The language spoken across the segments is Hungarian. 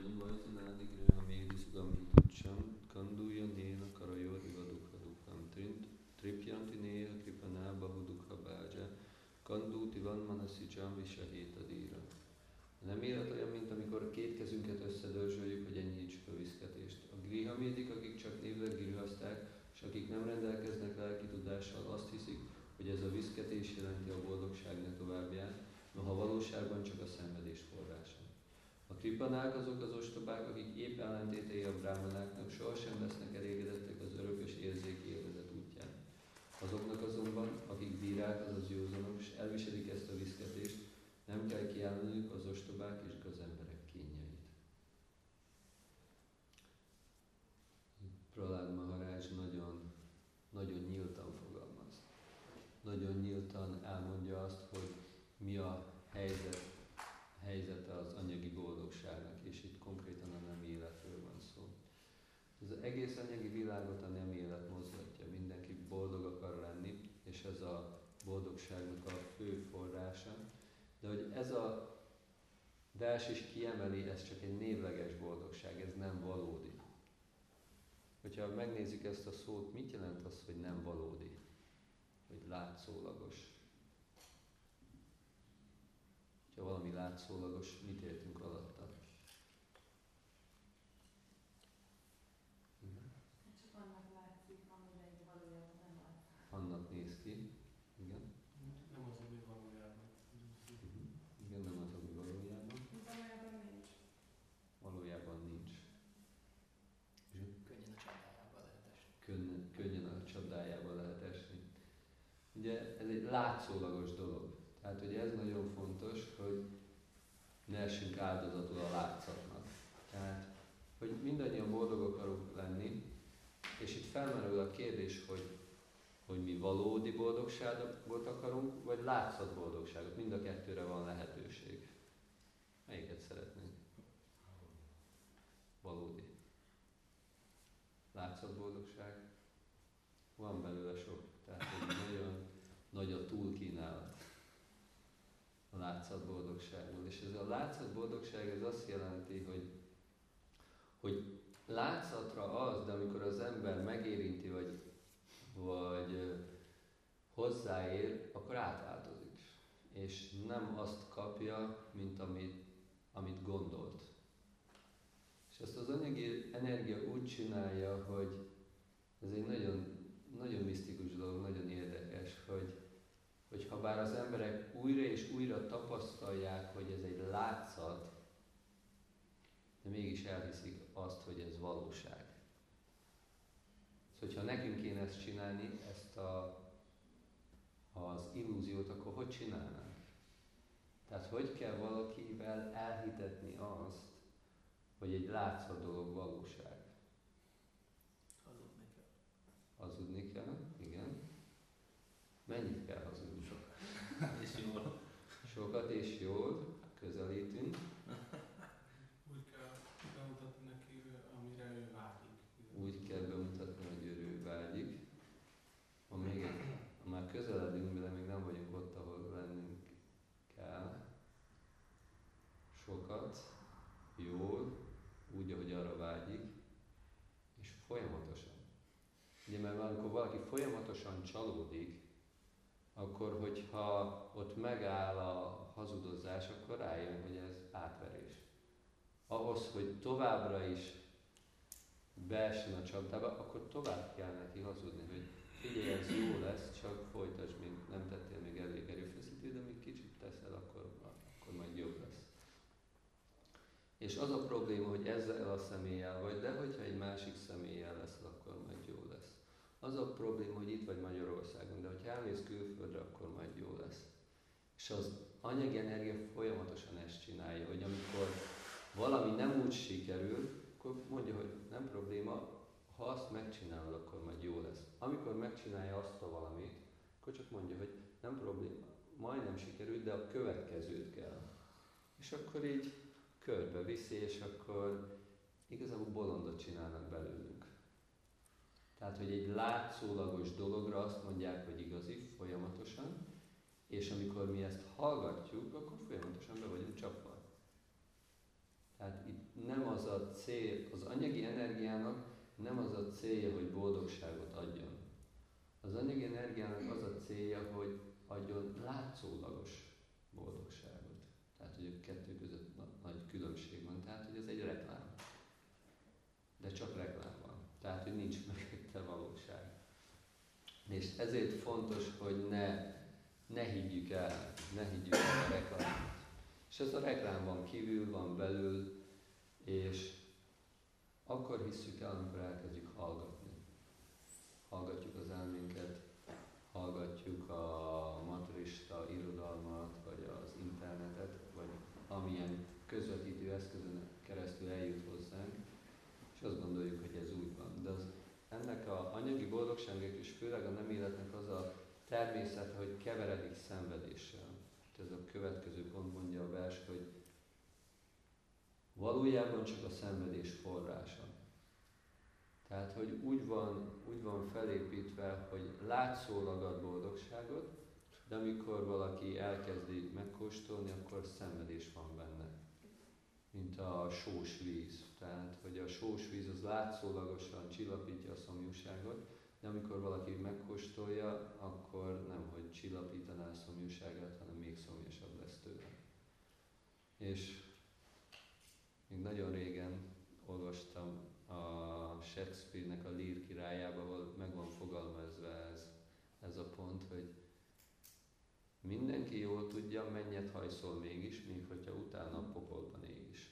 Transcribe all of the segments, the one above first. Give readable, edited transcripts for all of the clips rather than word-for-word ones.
Vajtanádi Grihamédi Sugamiducsam, Kanduja Néna Karajoriva Dukha Dukham, Tripyanti Néha Kripaná Bahu Dukha Bája, Kanduti Van Manasicsam Visahétadíra. Nem élet olyan, mint amikor a két kezünket összedörzsöljük, hogy enyhítsük a viszketést. A grihamédik, akik csak névleg grihaszták, és akik nem rendelkeznek lelki tudással, azt hiszik, hogy ez a viszketés jelenti a boldogság ne továbbját, noha valóságban csak a szenvedés forrása. A kripanák azok az ostobák, akik épp ellentétei a brámanáknak, sohasem lesznek elégedettek az örökös érzéki élvezet útján. Azoknak azonban, akik bírák, azaz józanok, és elviselik ezt a viszketést, nem kell kiállniuk az ostobák és gazemberek kényeit. Prahlad Maharaj nagyon nyíltan fogalmaz. Nagyon nyíltan elmondja azt, hogy mi a helyzete az anyagi boldogságnak, és itt konkrétan a nem életről van szó. Ez az egész anyagi világot a nem élet mozgatja, mindenki boldog akar lenni, és ez a boldogságnak a fő forrása. De hogy ez a vers is kiemeli, ez csak egy névleges boldogság, ez nem valódi. Hogyha megnézzük ezt a szót, mit jelent az, hogy nem valódi? Hogy látszólagos. Ha valami látszólagos, mit értünk alatta? Csak annak látszik, amire valójában nem látszik. Annak néz ki. Igen. Nem az, ami valójában. Igen, nem az, ami valójában. Valójában nincs. Valójában nincs. Könnyen a csapdájába lehet esni. Könnyen a csapdájába lehet esni. Ugye ez egy látszólagos dolog. Tehát ugye ez nagyon fontos, hogy ne essünk áldozatul a látszatnak. Tehát, hogy mindannyian boldog akarunk lenni, és itt felmerül a kérdés, hogy mi valódi boldogságot akarunk, vagy látszatboldogságot. Mind a kettőre van lehetőség. Melyiket szeretnénk? Valódi. Látszatboldogság? Van belőle sok. Tehát nagyon nagy a túlkínálat a látszatboldogságból. És ez a látszatboldogság ez azt jelenti, hogy látszatra az, de amikor az ember megérinti, vagy hozzáér, akkor átváltozik. És nem azt kapja, mint amit gondolt. És ezt az anyagi energia úgy csinálja, hogy ez egy nagyon, nagyon misztikus dolog, nagyon érdekes, hogy ha bár az emberek újra és újra tapasztalják, hogy ez egy látszat, de mégis elhiszik azt, hogy ez valóság. Szóval, ha nekünk kéne ezt csinálni, ezt az illúziót, akkor hogy csinálnánk? Tehát hogy kell valakivel elhitetni azt, hogy egy látszat dolog valóság? Hazudni kell. Hazudni kell, igen. Mennyit kell hazudni? És jól. Sokat és jól, közelítünk. Úgy kell bemutatni neki, amire ő vágyik. Úgy kell bemutatni, hogy ő vágyik. Ha már közeledünk, de még nem vagyunk ott, ahol lennünk kell. Sokat, jól, úgy, ahogy arra vágyik, és folyamatosan. Ugye, mert amikor valaki folyamatosan csalódik, akkor, hogyha ott megáll a hazudozás, akkor rájön, hogy ez átverés. Ahhoz, hogy továbbra is beessen a csapdába, akkor tovább kell neki hazudni, hogy figyelj, ez jó lesz, csak folytasd, még nem tettél még elég erőfeszítést, de még kicsit teszel, akkor majd jobb lesz. És az a probléma, hogy ezzel a személlyel vagy, de hogyha egy másik személlyel lesz, akkor majd jó lesz. Az a probléma, hogy itt vagy Magyarországon, de hogyha elmész külföldre, akkor majd jó lesz. És az anyagi energia folyamatosan ezt csinálja, hogy amikor valami nem úgy sikerül, akkor mondja, hogy nem probléma, ha azt megcsinálod, akkor majd jó lesz. Amikor megcsinálja azt a valamit, akkor csak mondja, hogy nem probléma, majdnem sikerült, de a következőt kell. És akkor így körbe viszi, és akkor igazából bolondot csinálnak belőlünk. Tehát, hogy egy látszólagos dologra azt mondják, hogy igazi, folyamatosan, és amikor mi ezt hallgatjuk, akkor folyamatosan be vagyunk csapva. Tehát itt nem az cél, az anyagi energiának nem az a célja, hogy boldogságot adjon. Az anyagi energiának az a célja, hogy adjon látszólagos boldogságot. Tehát, hogy a kettő között nagy különbség van. Tehát, hogy ez egy reklám. De csak reklám van. Tehát, hogy nincs mögötte valóság. És ezért fontos, hogy ne higgyük el a reklámot. És ez a reklám van kívül, van belül, és akkor hisszük el, amikor elkezdjük hallgatni. Hallgatjuk az elménket, hallgatjuk a maturista irodalmat, vagy az internetet, vagy amilyen közvetítő eszközön keresztül eljut hozzánk, és azt gondoljuk, hogy ez úgy van. De ennek a anyagi boldogságnak és főleg a nem életnek az a természet, hogy keveredik szenvedéssel. Ez a következő pont mondja a vers, hogy valójában csak a szenvedés forrása. Tehát, hogy úgy van felépítve, hogy látszólag ad boldogságot, de amikor valaki elkezdi megkóstolni, akkor szenvedés van benne. Mint a sós víz. Tehát, hogy a sós víz az látszólagosan csillapítja a szomjúságot, de amikor valaki megkóstolja, akkor nem, hogy csillapítaná a szomjúságát, hanem még szomjasabb lesz tőle. És még nagyon régen olvastam a Shakespeare-nek a Lír királyába, ahol meg van fogalmazva ez a pont, hogy mindenki jól tudja, mennyet hajszol mégis, még hogyha utána a pokolban ég is.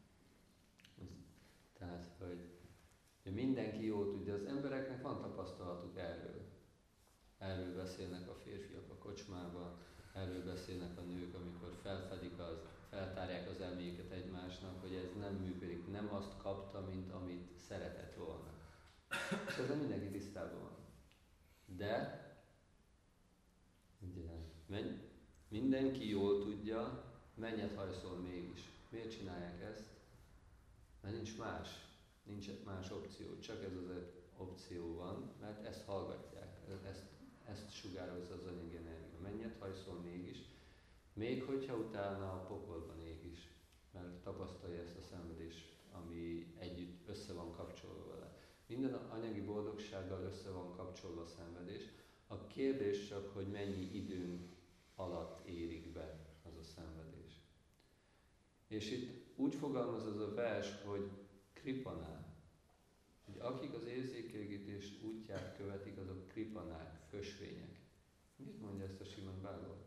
Tehát, hogy mindenki jól tudja, az embereknek van tapasztalatuk erről. Erről beszélnek a férfiak a kocsmában, erről beszélnek a nők, amikor feltárják az elméjüket egymásnak, hogy ez nem működik, nem azt kapta, mint amit szeretett volna. És ezzel mindenki tisztában van. De ugye, mindenki jól tudja, mennyet hajszol mégis. Miért csinálják ezt? Mert nincs más opció, csak ez az opció van, mert ezt hallgatják, ezt sugározza az anyagi energia. Mennyet hajszol mégis, még hogyha utána a pokolban ég is, mert tapasztalja ezt a szenvedést, ami együtt össze van kapcsolva vele. Minden anyagi boldogsággal össze van kapcsolva a szenvedés. A kérdés csak, hogy mennyi időn alatt érik be az a szenvedés. És itt úgy fogalmaz az a vers, hogy kripanák, hogy akik az érzékelgetés útját követik, azok kripanák, fösvények. Mit mondja ezt a Simad Bhagavatam?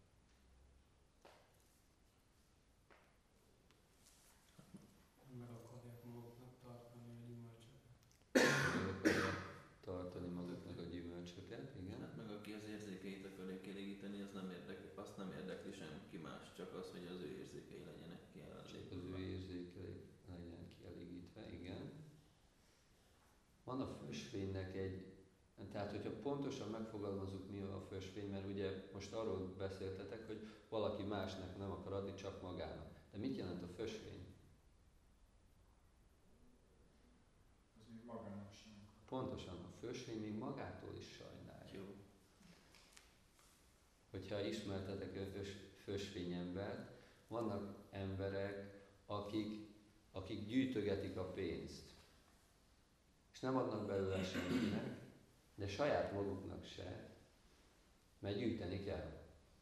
Meg akarják maguknak tartani a gyümölcsöket. Meg akarják tartani maguknak a gyümölcsöket, igen. Hát meg aki az érzékeit akarja kielégíteni, azt nem érdekli senki más, csak az, hogy az ő érzékei legyenek kielégítve. Csak az ő érzékei legyen kielégítve, igen. Van a fösvénynek tehát hogyha pontosan megfogalmazzuk, mi a fösvény, mert ugye most arról beszéltetek, hogy valaki másnak nem akar adni, csak magának. De mit jelent a fösvény? Az még magának sem. Pontosan, a fösvény még magától is sajnálja. Jó. Hogyha ismertetek fösvényembert, vannak emberek, akik gyűjtögetik a pénzt. És nem adnak belőle senkinek, de saját maguknak se, mert gyűjteni kell.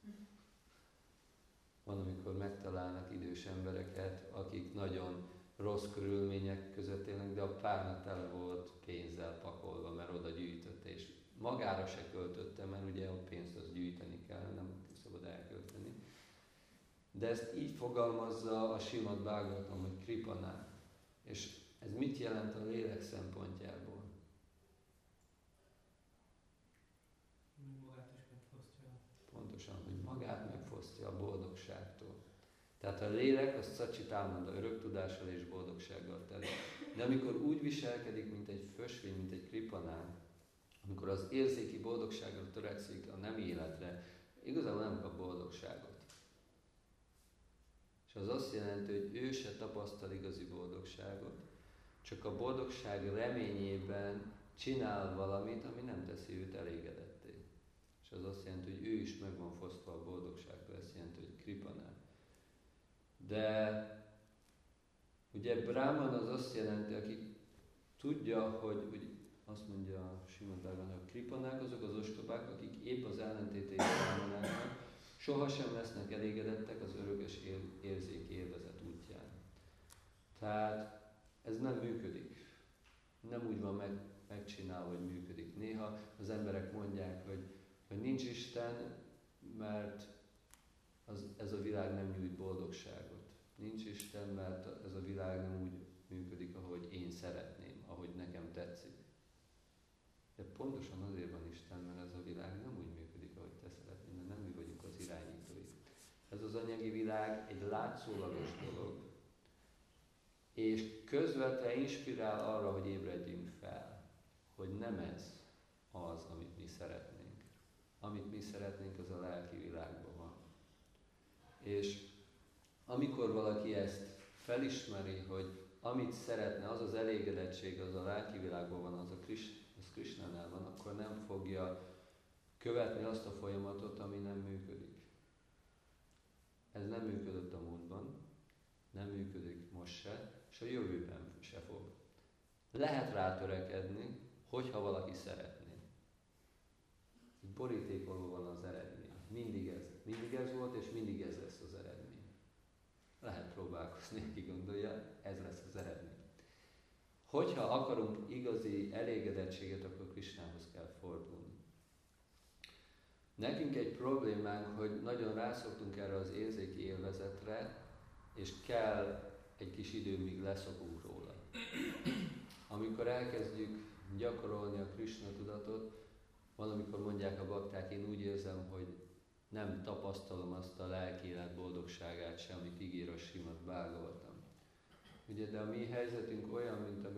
Van, amikor megtalálnak idős embereket, akik nagyon rossz körülmények között élnek, de a párnak tele volt pénzzel pakolva, mert oda gyűjtötte, és magára se költötte, mert ugye a pénzt az gyűjteni kell, nem szabad elkölteni. De ezt így fogalmazza a Simad Bhagavatam, hogy kripanák. És ez mit jelent a lélek szempontjából? Magát is megfosztja. Pontosan, hogy magát megfosztja a boldogságtól. Tehát a lélek az Szacsitánanda, örök tudással és boldogsággal teli. De amikor úgy viselkedik, mint egy fösvény, mint egy kripanák, amikor az érzéki boldogságra törekszik a nem életre, igazából nem kap boldogságot. És az azt jelenti, hogy ő se tapasztal igazi boldogságot, csak a boldogság reményében csinál valamit, ami nem teszi őt elégedetté. És az azt jelenti, hogy ő is meg van fosztva a boldogságtól, ezt jelenti, hogy kripanák. De Ugye Brahman az azt jelenti, aki tudja, hogy azt mondja Srimad Bhagavatam, hogy kripanák azok az ostobák, akik épp az ellentétei Brahmanáknak sohasem lesznek elégedettek az örökös érzék élvezet útján. Tehát ez nem működik. Nem úgy van megcsinálva, hogy működik. Néha az emberek mondják, hogy nincs Isten, mert ez a világ nem nyújt boldogságot. Nincs Isten, mert ez a világ nem úgy működik, ahogy én szeretném, ahogy nekem tetszik. De pontosan azért van Isten, mert ez a világ nem úgy működik, ahogy te szeretnél, mert nem mi vagyunk az irányítói. Ez az anyagi világ egy látszólagos dolog, és közvetlenül inspirál arra, hogy ébredjünk fel, hogy nem ez az, amit mi szeretnénk. Amit mi szeretnénk, az a lelki világban van. És amikor valaki ezt felismeri, hogy amit szeretne, az az elégedettség, az a lelki világban van, az Krishnánál van, akkor nem fogja követni azt a folyamatot, ami nem működik. Ez nem működött a múltban, nem működik most se, és a jövőben se fog. Lehet rá törekedni, hogyha valaki szeretné. Borítékolva van az eredmény. Mindig ez volt, és mindig ez lesz az eredmény. Lehet próbálkozni, aki gondolja, ez lesz az eredmény. Hogyha akarunk igazi elégedettséget, akkor Krisnához kell fordulni. Nekünk egy problémánk, hogy nagyon rászoktunk erre az érzéki élvezetre, és kell egy kis idő, míg leszokunk róla. Amikor elkezdjük gyakorolni a Krisna tudatot, valamikor mondják a bakták, én úgy érzem, hogy nem tapasztalom azt a lelki élet boldogságát sem, amit ígér a Srimad Bhagavatam. Ugye, de a mi helyzetünk olyan,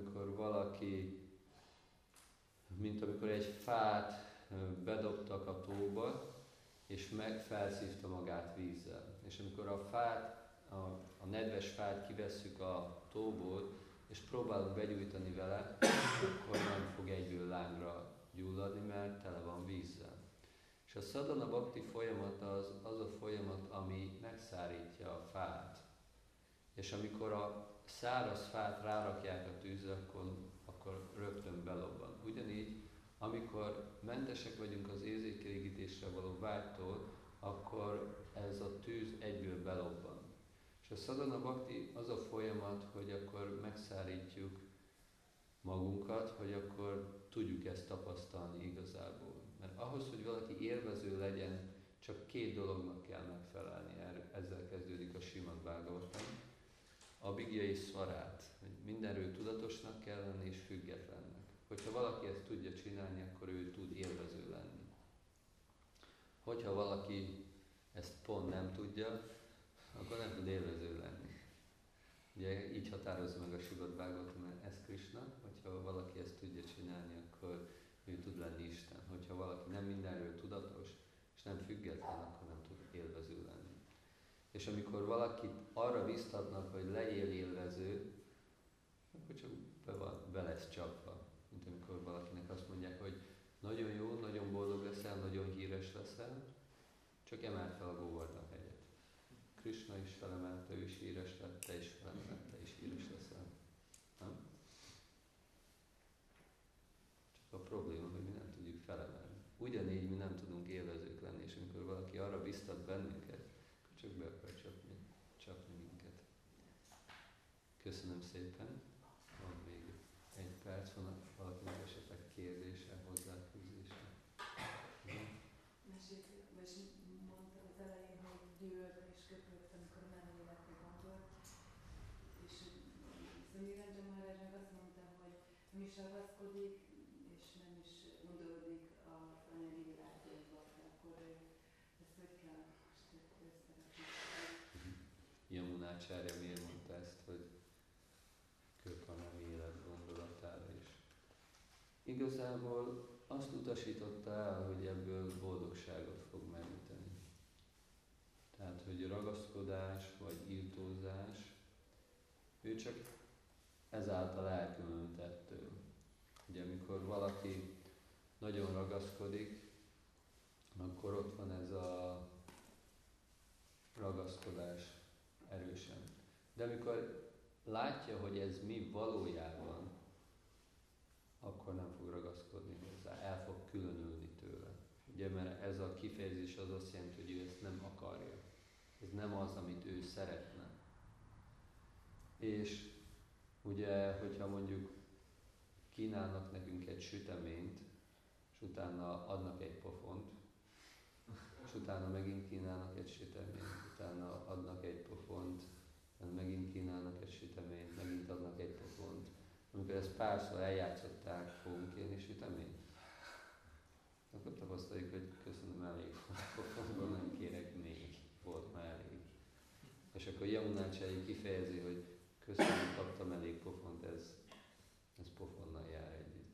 mint amikor egy fát bedobtak a tóba, és felszívta magát vízzel. És amikor a nedves fát kivesszük a tóból, és próbálunk begyújtani vele, akkor nem fog egyből lángra gyulladni, mert tele van vízzel. És a sadhana bhakti folyamat az a folyamat, ami megszárítja a fát. És amikor a száraz fát rárakják a tűzre, akkor rögtön belobban. Ugyanígy, amikor mentesek vagyunk az érzékelégítésre való vágytól, akkor ez a tűz egyből belobban. És a sadhana bhakti az a folyamat, hogy akkor megszárítjuk magunkat, hogy akkor tudjuk ezt tapasztalni igazából. Mert ahhoz, hogy valaki élvező legyen, csak két dolognak kell megfelelni. Ezzel kezdődik a Srimad Bhagavatam. Abhigya és szvarát. Mindenről tudatosnak kell lenni és függetlennek. Hogyha valaki ezt tudja csinálni, akkor ő tud élvező lenni. Hogyha valaki ezt pont nem tudja, akkor nem tud élvező lenni. Ugye így határozza meg a Srimad Bhagavatam, mert ez Krishna, hogyha valaki ezt tudja csinálni, akkor ő tud lenni Isten. Hogyha valaki nem mindenről tudatos, és nem független, akkor nem tud élvező lenni. És amikor valakit arra biztatnak, hogy legyél élvező, akkor csak be lesz csapva. Mint amikor valakinek azt mondják, hogy nagyon jó, nagyon boldog leszel, nagyon híres leszel, csak emeld fel a Govardhan hegyet. Krishna is felemelte, ő is híres lett, te is felemelte, te is híres leszel. Nem? Csak a probléma, hogy mi nem tudjuk felemelni. Ugyanígy mi nem tudunk élvezők lenni, és amikor valaki arra biztat bennünket, akkor csak be akar csapni minket. Köszönöm szépen. Van még egy perc, van valakinek esetleg kérdése, hozzáfűzése. Vagy mondtad az elején, hogy gyűlöltem és köpöltem, amikor nem életre gondolt. És Niranjan Maharaj meg azt mondta, hogy nem is ragaszkodik, és nem is undorodik az anyagi világba. Akkor ezt hogy kell most összerakni? Yamunácsárja miért mondta ezt, hogy köp a nem élet gondolatára is. Igazából azt utasította el, hogy ebből boldogságot fog meríteni. Tehát, hogy ragaszkodás vagy irtózás, ő csak ezáltal elkülönült ettől. Ugye amikor valaki nagyon ragaszkodik, akkor ott van ez a ragaszkodás erősen. De amikor látja, hogy ez mi valójában, akkor nem fog ragaszkodni hozzá, el fog különülni tőle. Ugye, mert ez a kifejezés az azt jelenti, hogy ő ezt nem akarja. Ez nem az, amit ő szeretne. És ugye, hogyha mondjuk kínálnak nekünk egy süteményt, és utána adnak egy pofont, és utána megint kínálnak egy süteményt, utána adnak egy pofont, megint kínálnak egy süteményt, megint adnak egy pofont. Amikor ezt párszor eljátszották, fogunk kérni süteményt, akkor tapasztaljuk, hogy köszönöm, elég pofonból, nem kérek még, volt már elég. És akkor Yamunacharya kifejezi, hogy köszönöm, kaptam elég pofont, ez pofonnal jár együtt.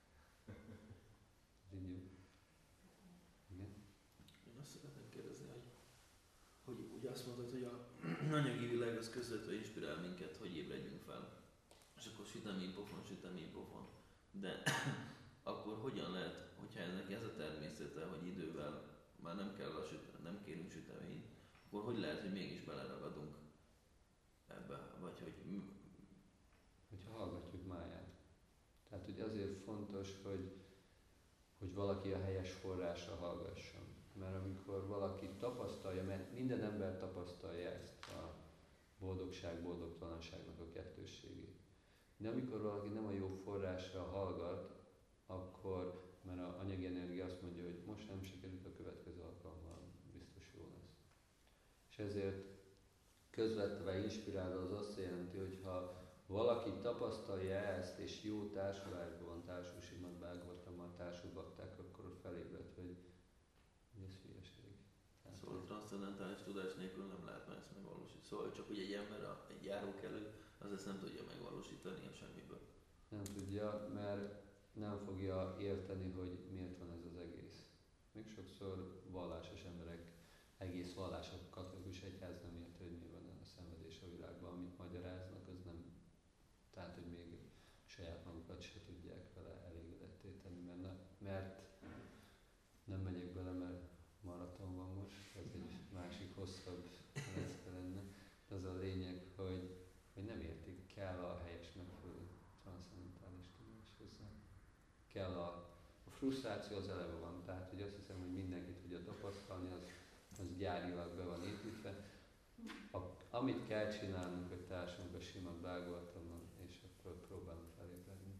Így igen? Én azt szeretném kérdezni, hogy ugye azt mondod, hogy a anyagi világ az közvetlenül inspirál minket, hogy ébredjünk fel. És akkor sütemény pofon. De akkor hogyan lehet, hogyha ennek ez a természete, hogy idővel már nem kérünk süteményt, akkor hogy lehet, hogy mégis beleragadunk ebbe, vagy hogyha hallgatjuk máját. Tehát, hogy azért fontos, hogy valaki a helyes forrásra hallgasson. Mert amikor valaki tapasztalja, mert minden ember tapasztalja ezt a boldogság-boldogtalanságnak a kettősségét. De amikor valaki nem a jó forrásra hallgat, akkor, mert az anyagi energia azt mondja, hogy most nem sikerült, a következő alkalommal biztos jó lesz. És ezért közvetve inspirálva az azt jelenti, hogy ha valaki tapasztalja ezt, és jó társulásban van, társul Srimad Bhagavatammal, társul bakták, akkor felébred, hogy ez hülyeség. Szóval a transzcendentális tudás nélkül nem lehetne ezt megvalósítani. Szóval csak hogy egy ember, egy járókelő, az ezt nem tudja megvalósítani a semmiből. Nem tudja, mert nem fogja érteni, hogy miért van ez az egész. Még sokszor vallásos emberek, egész vallások, katolikus egyház nem érti, hogy mi van a szenvedés a világban, amit magyaráznak, az nem, tehát, hogy még saját magukat se tudják vele elégedetté tenni, mert nem megyek bele, mert maraton van most, ez egy másik hosszabb lecke lenne. Az a lényeg, hogy nem értik, kell a helyes megfelelő transzcendentális tudás hozzá. Kell a frusztráció az eleve van, tehát hogy azt hiszem, hogy mindenki tudja tapasztalni, az gyárilag be van építve. Amit kell csinálnunk, hogy társulunk a Srimad Bhagavatamon, és akkor próbálunk felébredni.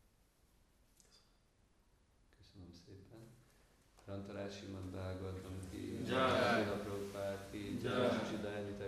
Köszönöm szépen. Rantarás Srimad Bhagavatam ki, Srila Prabhupád ki, Sridharanyita